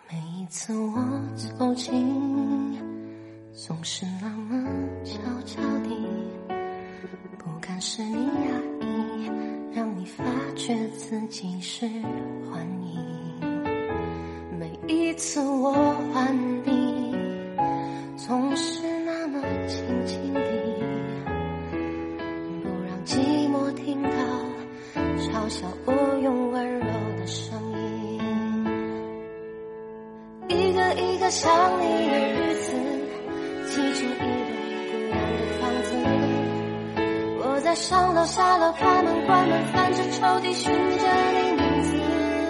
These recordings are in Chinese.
每一次我走近，总是那么悄悄地，不敢使你压抑，让你发觉自己是幻影。每一次我唤你，总是那么轻轻地，不让寂寞听到嘲笑我用温柔的声音。一个一个想你的日子，砌成一栋不一样的房子。我在上楼下楼，开门关门，翻着抽屉寻着你名字。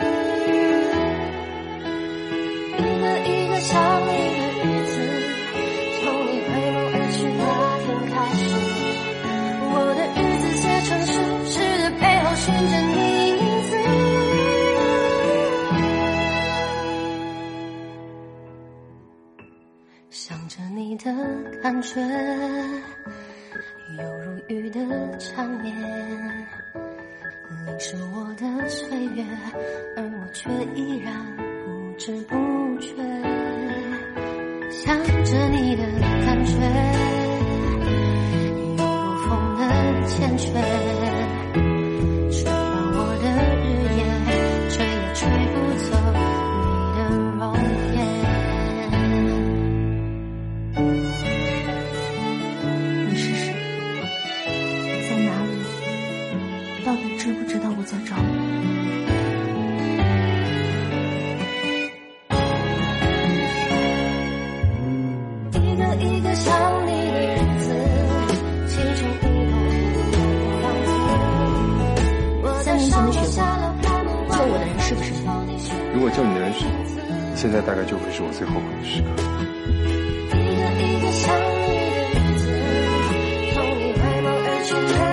一个一个想你的日子，从你回眸而去那天开始，我的日子写成诗，诗的背后寻着你影子。想着你的感觉，犹如雨的缠绵，淋湿我的岁月，而我却依然不知不觉。想着你的感觉，犹如风的缱绻，吹乱我的日夜，吹也吹不走你的容颜。 你是谁？在哪里？到底知不知道我在找你？ 一个一个想你的日子，砌成一栋房子。我在上楼下楼，开门关门， 做我的人是不是你？ 如果叫你的人是你，现在大概就会是我最后悔的时刻。 一个一个想你的日子，从你回眸而去。